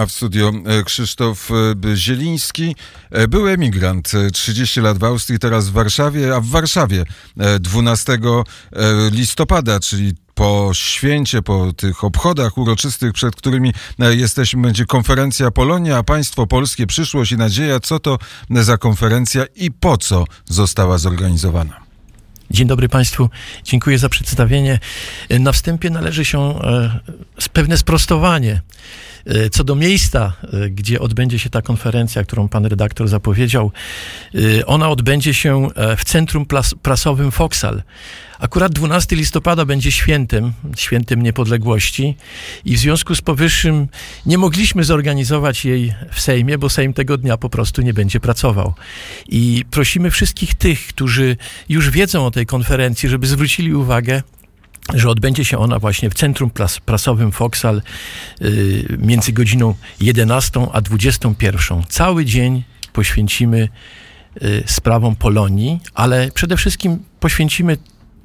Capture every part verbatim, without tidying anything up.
A w studio Krzysztof Zieliński, były emigrant, trzydzieści lat w Austrii, teraz w Warszawie, a w Warszawie dwunastego listopada, czyli po święcie, po tych obchodach uroczystych, przed którymi jesteśmy, będzie konferencja Polonia, a państwo polskie, przyszłość i nadzieja. Co to za konferencja i po co została zorganizowana? Dzień dobry Państwu, dziękuję za przedstawienie. Na wstępie należy się e, pewne sprostowanie e, co do miejsca, e, gdzie odbędzie się ta konferencja, którą pan redaktor zapowiedział. E, ona odbędzie się w Centrum Plas- Prasowym Vauxhall. Akurat dwunastego listopada będzie świętem, świętem niepodległości i w związku z powyższym nie mogliśmy zorganizować jej w Sejmie, bo Sejm tego dnia po prostu nie będzie pracował. I prosimy wszystkich tych, którzy już wiedzą o tej konferencji, żeby zwrócili uwagę, że odbędzie się ona właśnie w Centrum Plas- Prasowym Vauxhall yy, między godziną jedenastą a dwudziestą pierwszą. Cały dzień poświęcimy yy, sprawom Polonii, ale przede wszystkim poświęcimy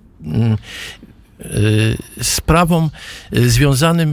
sprawom związanym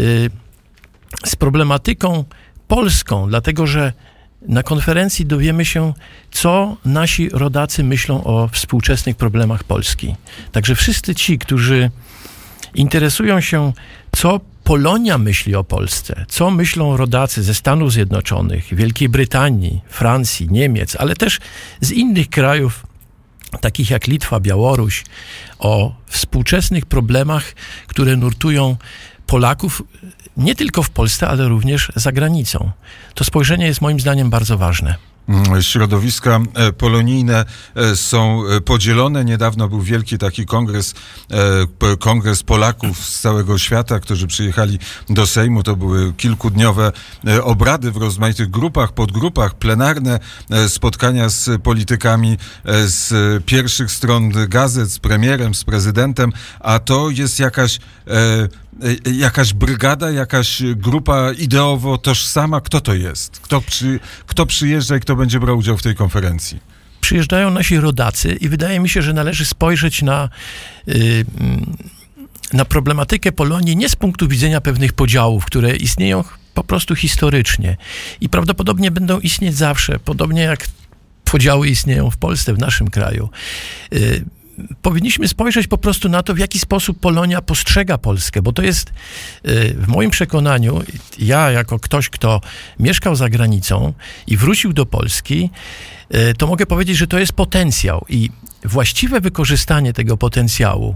z problematyką polską, dlatego że na konferencji dowiemy się, co nasi rodacy myślą o współczesnych problemach Polski. Także wszyscy ci, którzy interesują się, co Polonia myśli o Polsce, co myślą rodacy ze Stanów Zjednoczonych, Wielkiej Brytanii, Francji, Niemiec, ale też z innych krajów, takich jak Litwa, Białoruś, o współczesnych problemach, które nurtują Polaków nie tylko w Polsce, ale również za granicą. To spojrzenie jest moim zdaniem bardzo ważne. Środowiska polonijne są podzielone. Niedawno był wielki taki kongres, kongres Polaków z całego świata, którzy przyjechali do Sejmu. To były kilkudniowe obrady w rozmaitych grupach, podgrupach, plenarne spotkania z politykami z pierwszych stron gazet, z premierem, z prezydentem, a to jest jakaś jakaś brygada, jakaś grupa ideowo tożsama. Kto to jest? Kto, przy, kto przyjeżdża i kto będzie brał udział w tej konferencji? Przyjeżdżają nasi rodacy i wydaje mi się, że należy spojrzeć na, yy, na problematykę Polonii nie z punktu widzenia pewnych podziałów, które istnieją po prostu historycznie i prawdopodobnie będą istnieć zawsze, podobnie jak podziały istnieją w Polsce, w naszym kraju. Yy, Powinniśmy spojrzeć po prostu na to, w jaki sposób Polonia postrzega Polskę, bo to jest w moim przekonaniu, ja jako ktoś, kto mieszkał za granicą i wrócił do Polski, to mogę powiedzieć, że to jest potencjał i właściwe wykorzystanie tego potencjału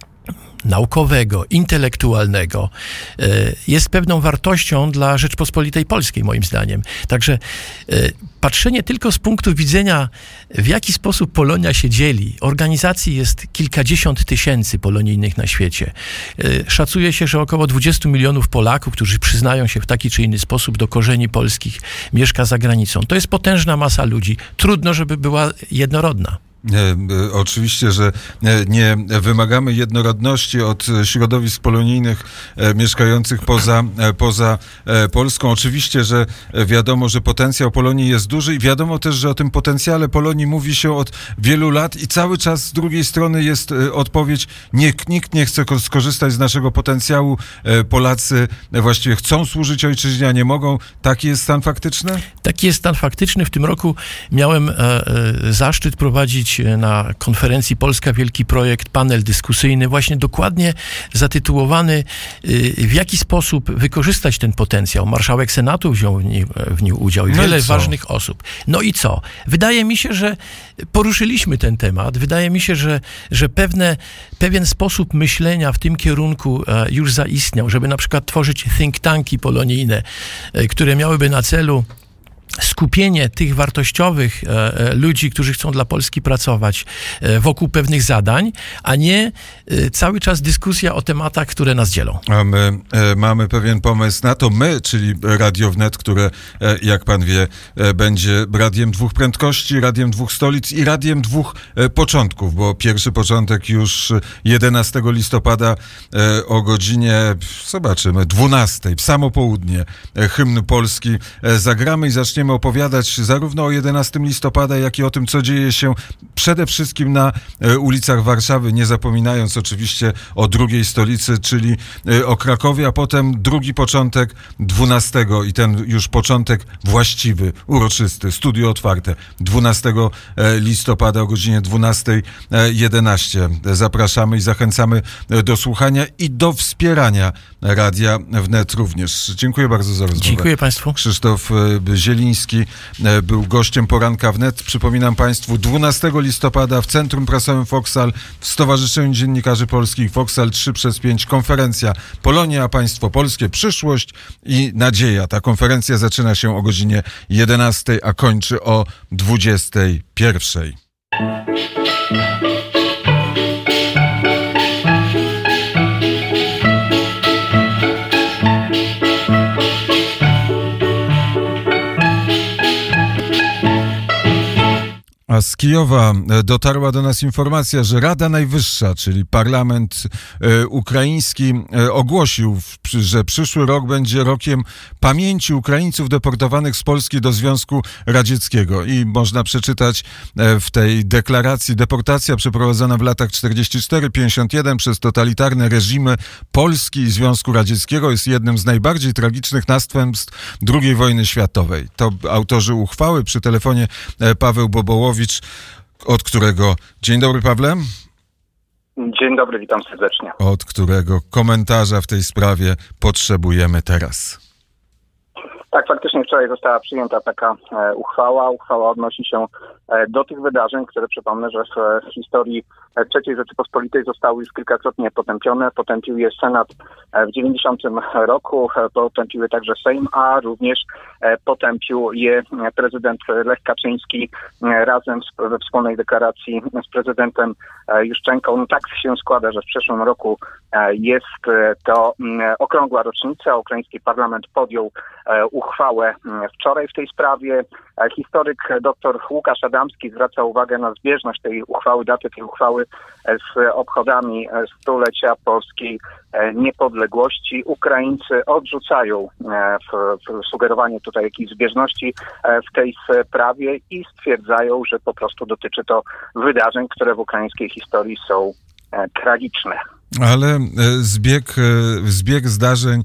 naukowego, intelektualnego jest pewną wartością dla Rzeczpospolitej Polskiej, moim zdaniem. Także patrzenie tylko z punktu widzenia, w jaki sposób Polonia się dzieli. Organizacji jest kilkadziesiąt tysięcy polonijnych na świecie. Szacuje się, że około dwudziestu milionów Polaków, którzy przyznają się w taki czy inny sposób do korzeni polskich, mieszka za granicą. To jest potężna masa ludzi. Trudno, żeby była jednorodna. Oczywiście, że nie wymagamy jednorodności od środowisk polonijnych mieszkających poza, poza Polską. Oczywiście, że wiadomo, że potencjał Polonii jest duży i wiadomo też, że o tym potencjale Polonii mówi się od wielu lat i cały czas z drugiej strony jest odpowiedź, nikt, nikt nie chce skorzystać z naszego potencjału. Polacy właściwie chcą służyć ojczyźnie, a nie mogą. Taki jest stan faktyczny? Taki jest stan faktyczny. W tym roku miałem e, e, zaszczyt prowadzić na konferencji Polska Wielki Projekt, panel dyskusyjny, właśnie dokładnie zatytułowany w jaki sposób wykorzystać ten potencjał. Marszałek Senatu wziął w nim, w nim udział i no wiele i ważnych osób. No i co? Wydaje mi się, że poruszyliśmy ten temat. Wydaje mi się, że, że pewne, pewien sposób myślenia w tym kierunku już zaistniał, żeby na przykład tworzyć think tanki polonijne, które miałyby na celu skupienie tych wartościowych e, ludzi, którzy chcą dla Polski pracować e, wokół pewnych zadań, a nie e, cały czas dyskusja o tematach, które nas dzielą. A my e, mamy pewien pomysł na to, my, czyli Radio Wnet, które, e, jak pan wie, e, będzie radiem dwóch prędkości, radiem dwóch stolic i radiem dwóch e, początków, bo pierwszy początek już jedenastego listopada e, o godzinie, zobaczymy, dwunastej, w samo południe, e, hymn polski e, zagramy i zaczniemy będziemy opowiadać zarówno o jedenastego listopada, jak i o tym, co dzieje się przede wszystkim na ulicach Warszawy, nie zapominając oczywiście o drugiej stolicy, czyli o Krakowie, a potem drugi początek dwunastego i ten już początek właściwy, uroczysty, studio otwarte, dwunastego listopada o godzinie dwunasta jedenaście. Zapraszamy i zachęcamy do słuchania i do wspierania Radia Wnet również. Dziękuję bardzo za rozmowę. Dziękuję Państwu. Krzysztof Zieliński był gościem Poranka Wnet. Przypominam Państwu, dwunastego listopada w Centrum Prasowym Foksal w Stowarzyszeniu Dziennikarzy Polskich Foksal trzy przez pięć konferencja Polonia, a Państwo Polskie, przyszłość i nadzieja. Ta konferencja zaczyna się o godzinie jedenastej, a kończy o dwudziestej pierwszej. A z Kijowa dotarła do nas informacja, że Rada Najwyższa, czyli parlament e, ukraiński, e, ogłosił, że przyszły rok będzie rokiem pamięci Ukraińców deportowanych z Polski do Związku Radzieckiego. I można przeczytać e, w tej deklaracji: deportacja przeprowadzona w latach czterdziestym czwartym do pięćdziesiątego pierwszego przez totalitarne reżimy Polski i Związku Radzieckiego jest jednym z najbardziej tragicznych następstw drugiej wojny światowej. To autorzy uchwały. Przy telefonie e, Paweł Bobołowicz, od którego... Dzień dobry, Pawle. Dzień dobry, witam serdecznie. Od którego komentarza w tej sprawie potrzebujemy teraz. Tak, faktycznie wczoraj została przyjęta taka e, uchwała. Uchwała odnosi się e, do tych wydarzeń, które, przypomnę, że w, e, w historii trzeciej Rzeczypospolitej zostały już kilkakrotnie potępione. Potępił je Senat e, w dziewięćdziesiątym roku, e, potępił je także Sejm, a również e, potępił je prezydent Lech Kaczyński e, razem z, we wspólnej deklaracji z prezydentem e, Juszczenką. No tak się składa, że w przyszłym roku e, jest e, to e, okrągła rocznica. Ukraiński parlament podjął e, uchwałę wczoraj w tej sprawie. Historyk dr Łukasz Adamski zwraca uwagę na zbieżność tej uchwały, daty tej uchwały z obchodami stulecia polskiej niepodległości. Ukraińcy odrzucają w, w sugerowanie tutaj jakiejś zbieżności w tej sprawie i stwierdzają, że po prostu dotyczy to wydarzeń, które w ukraińskiej historii są tragiczne. Ale zbieg, zbieg zdarzeń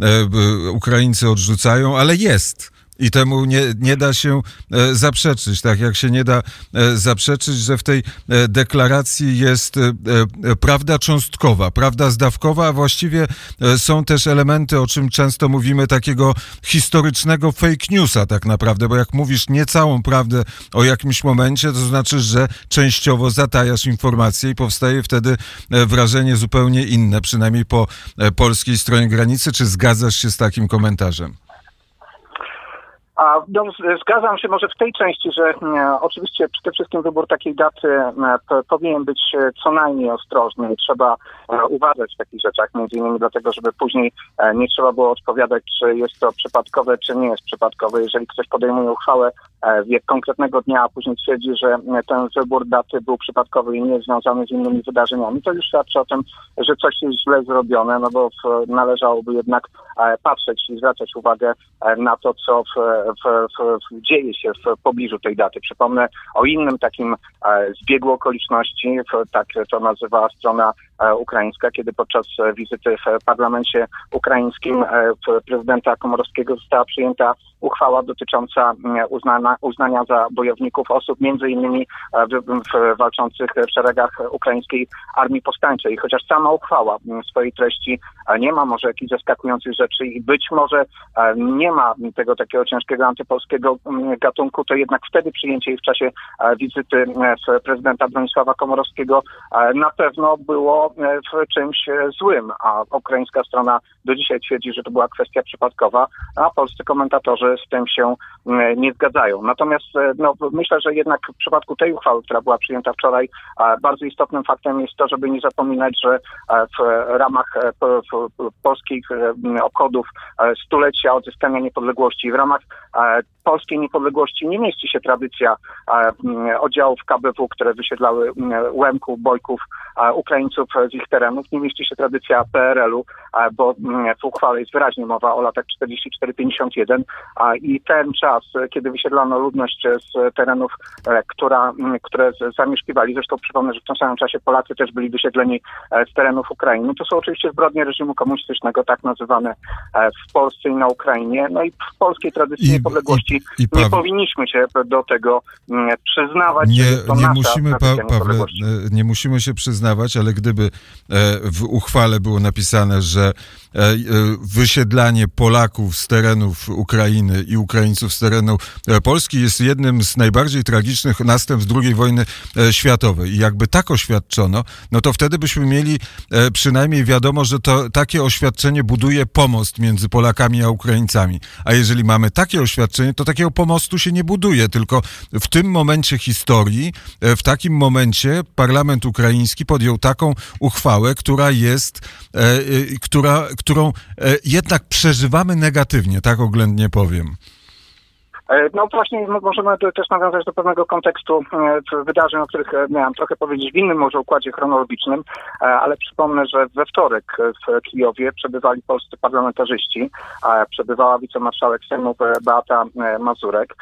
Ukraińcy odrzucają, ale jest. I temu nie, nie da się e, zaprzeczyć, tak jak się nie da e, zaprzeczyć, że w tej e, deklaracji jest e, e, prawda cząstkowa, prawda zdawkowa, a właściwie e, są też elementy, o czym często mówimy, takiego historycznego fake newsa tak naprawdę, bo jak mówisz nie całą prawdę o jakimś momencie, to znaczy, że częściowo zatajasz informacje i powstaje wtedy e, wrażenie zupełnie inne, przynajmniej po e, polskiej stronie granicy. Czy zgadzasz się z takim komentarzem? A no, zgadzam się może w tej części, że e, oczywiście przede wszystkim wybór takiej daty e, p, powinien być co najmniej ostrożny i trzeba e, uważać w takich rzeczach, między innymi dlatego, żeby później e, nie trzeba było odpowiadać, czy jest to przypadkowe, czy nie jest przypadkowe. Jeżeli ktoś podejmuje uchwałę e, w konkretnego dnia, a później twierdzi, że ten wybór daty był przypadkowy i nie jest związany z innymi wydarzeniami, to już świadczy o tym, że coś jest źle zrobione, no bo w, należałoby jednak e, patrzeć i zwracać uwagę e, na to, co w W, w, w, dzieje się w pobliżu tej daty. Przypomnę o innym takim e, zbiegu okoliczności, w, tak to nazywa strona e, ukraińska, kiedy podczas e, wizyty w parlamencie ukraińskim e, w prezydenta Komorowskiego została przyjęta uchwała dotycząca e, uznana, uznania za bojowników osób między innymi e, w, w, walczących w szeregach ukraińskiej Armii Powstańczej. Chociaż sama uchwała w swojej treści e, nie ma może jakichś zaskakujących rzeczy i być może e, nie ma tego takiego ciężkiego antypolskiego gatunku, to jednak wtedy przyjęcie jej w czasie wizyty prezydenta Bronisława Komorowskiego na pewno było w czymś złym, a ukraińska strona do dzisiaj twierdzi, że to była kwestia przypadkowa, a polscy komentatorzy z tym się nie zgadzają. Natomiast no, myślę, że jednak w przypadku tej uchwały, która była przyjęta wczoraj, bardzo istotnym faktem jest to, żeby nie zapominać, że w ramach polskich obchodów stulecia odzyskania niepodległości, w ramach polskiej niepodległości nie mieści się tradycja oddziałów K B W, które wysiedlały Łemków, Bojków, Ukraińców z ich terenów. Nie mieści się tradycja P R L u, bo w uchwale jest wyraźnie mowa o latach czterdziesty czwarty pięćdziesiąt jeden i ten czas, kiedy wysiedlano ludność z terenów, która, które zamieszkiwali, zresztą przypomnę, że w tym samym czasie Polacy też byli wysiedleni z terenów Ukrainy. To są oczywiście zbrodnie reżimu komunistycznego, tak nazywane w Polsce i na Ukrainie. No i w polskiej tradycji I, niepodległości i, i nie powinniśmy się do tego przyznawać. Nie, to nie nasza musimy, tradycja pa, Pawle, nie musimy się przyznawać, ale gdyby w uchwale było napisane, że wysiedlanie Polaków z terenów Ukrainy i Ukraińców z terenu Polski jest jednym z najbardziej tragicznych następstw drugiej wojny światowej i jakby tak oświadczono, no to wtedy byśmy mieli przynajmniej wiadomo, że to takie oświadczenie buduje pomost między Polakami a Ukraińcami. A jeżeli mamy takie oświadczenie, to takiego pomostu się nie buduje, tylko w tym momencie historii, w takim momencie parlament ukraiński podjął taką uchwałę, która jest, e, która, którą e, jednak przeżywamy negatywnie, tak oględnie powiem. No właśnie możemy też nawiązać do pewnego kontekstu wydarzeń, o których miałem trochę powiedzieć w innym może układzie chronologicznym, ale przypomnę, że we wtorek w Kijowie przebywali polscy parlamentarzyści, przebywała wicemarszałek Sejmu Beata Mazurek.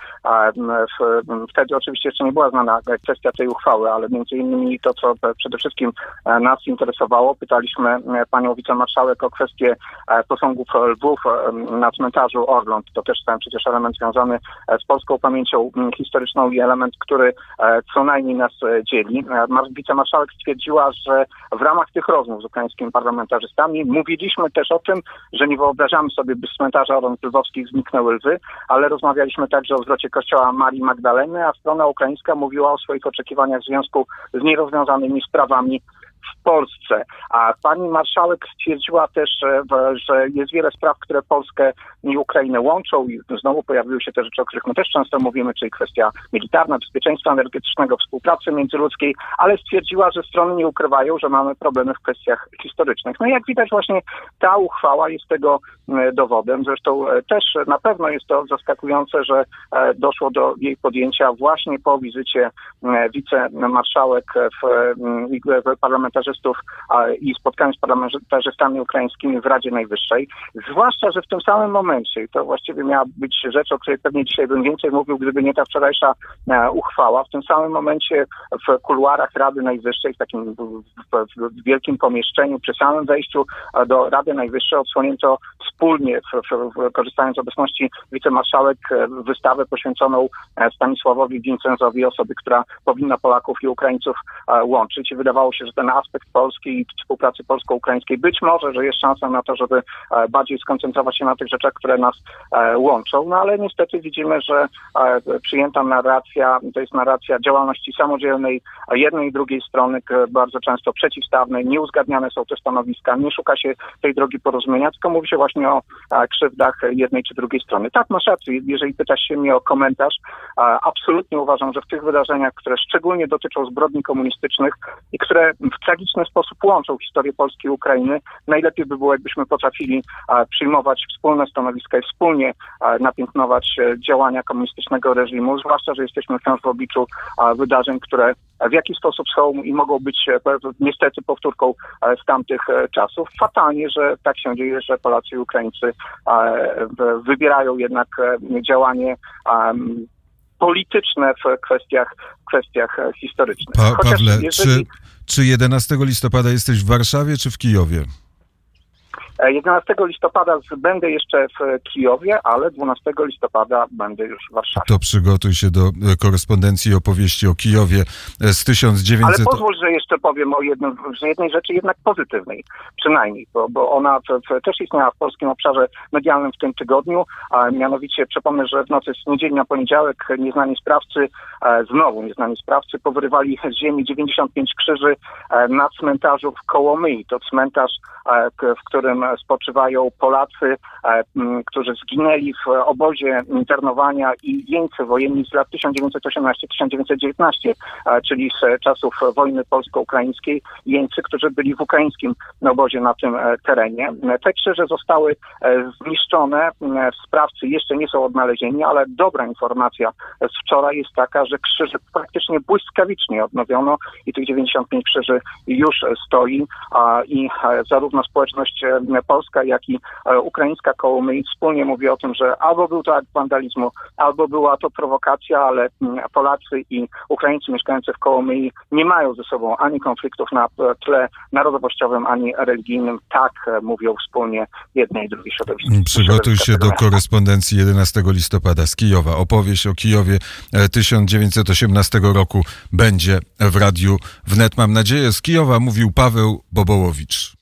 Wtedy oczywiście jeszcze nie była znana kwestia tej uchwały, ale między innymi to, co przede wszystkim nas interesowało, pytaliśmy panią wicemarszałek o kwestię posągów lwów na cmentarzu Orląt. To też ten przecież element związany z polską pamięcią historyczną i element, który co najmniej nas dzieli. Wicemarszałek stwierdziła, że w ramach tych rozmów z ukraińskimi parlamentarzystami mówiliśmy też o tym, że nie wyobrażamy sobie, by z cmentarza Orląt Lwowskich zniknęły lwy, ale rozmawialiśmy także o zwrocie kościoła Marii Magdaleny, a strona ukraińska mówiła o swoich oczekiwaniach w związku z nierozwiązanymi sprawami w Polsce. A pani marszałek stwierdziła też, że jest wiele spraw, które Polskę i Ukrainę łączą i znowu pojawiły się te rzeczy, o których my też często mówimy, czyli kwestia militarna, bezpieczeństwa energetycznego, współpracy międzyludzkiej, ale stwierdziła, że strony nie ukrywają, że mamy problemy w kwestiach historycznych. No i jak widać właśnie ta uchwała jest tego dowodem. Zresztą też na pewno jest to zaskakujące, że doszło do jej podjęcia właśnie po wizycie wicemarszałek w, w parlamentarzystów i spotkaniu z parlamentarzystami ukraińskimi w Radzie Najwyższej. Zwłaszcza, że w tym samym momencie, i to właściwie miała być rzecz, o której pewnie dzisiaj bym więcej mówił, gdyby nie ta wczorajsza uchwała, w tym samym momencie w kuluarach Rady Najwyższej, w takim w, w wielkim pomieszczeniu, przy samym wejściu do Rady Najwyższej odsłonięto wspólnie, w, w, w, korzystając z obecności wicemarszałek, wystawę poświęconą Stanisławowi Vincenzowi, osoby, która powinna Polaków i Ukraińców łączyć. I wydawało się, że ten aspekt Polski i współpracy polsko-ukraińskiej być może, że jest szansa na to, żeby bardziej skoncentrować się na tych rzeczach, które nas łączą. No ale niestety widzimy, że przyjęta narracja to jest narracja działalności samodzielnej jednej i drugiej strony, bardzo często przeciwstawnej, nieuzgadniane są te stanowiska, nie szuka się tej drogi porozumienia, tylko mówi się właśnie o krzywdach jednej czy drugiej strony. Tak, masz rację, jeżeli pytasz się mnie o komentarz, absolutnie uważam, że w tych wydarzeniach, które szczególnie dotyczą zbrodni komunistycznych i które w tragiczny sposób łączą historię Polski i Ukrainy, najlepiej by było, jakbyśmy potrafili przyjmować wspólne stanowiska i wspólnie napiętnować działania komunistycznego reżimu, zwłaszcza, że jesteśmy wciąż w obliczu wydarzeń, które w jakiś sposób są i mogą być niestety powtórką z tamtych czasów. Fatalnie, że tak się dzieje, że Polacy i Ukraińcy wybierają jednak działanie polityczne w kwestiach, w kwestiach historycznych. Pa, Pawle, jeżeli... czy, czy jedenastego listopada jesteś w Warszawie czy w Kijowie? jedenastego listopada będę jeszcze w Kijowie, ale dwunastego listopada będę już w Warszawie. To przygotuj się do korespondencji i opowieści o Kijowie z tysiąc dziewięćset... Ale pozwól, że jeszcze powiem o jednym, że jednej rzeczy jednak pozytywnej, przynajmniej, bo, bo ona w, w, też istniała w polskim obszarze medialnym w tym tygodniu, a mianowicie przypomnę, że w nocy z niedzieli na poniedziałek nieznani sprawcy, e, znowu nieznani sprawcy, powyrywali z ziemi dziewięćdziesiąt pięć krzyży e, na cmentarzu w Kołomyi. To cmentarz, e, w którym spoczywają Polacy, którzy zginęli w obozie internowania i jeńcy wojenni z lat tysiąc dziewięćset osiemnasty do tysiąc dziewięćset dziewiętnaście, czyli z czasów wojny polsko-ukraińskiej, jeńcy, którzy byli w ukraińskim obozie na tym terenie. Te krzyże zostały zniszczone, sprawcy jeszcze nie są odnalezieni, ale dobra informacja z wczoraj jest taka, że krzyże praktycznie błyskawicznie odnowiono i tych dziewięćdziesiąt pięć krzyży już stoi i zarówno społeczność polska, jak i ukraińska koło Myi wspólnie mówi o tym, że albo był to akt wandalizmu, albo była to prowokacja, ale Polacy i Ukraińcy mieszkający w koło Myi nie mają ze sobą ani konfliktów na tle narodowościowym, ani religijnym. Tak mówią wspólnie jedne i drugie środowiska. Przygotuj się do korespondencji jedenastego listopada z Kijowa. Opowieść o Kijowie tysiąc dziewięćset osiemnastego roku będzie w Radiu Wnet. Mam nadzieję. Z Kijowa mówił Paweł Bobołowicz.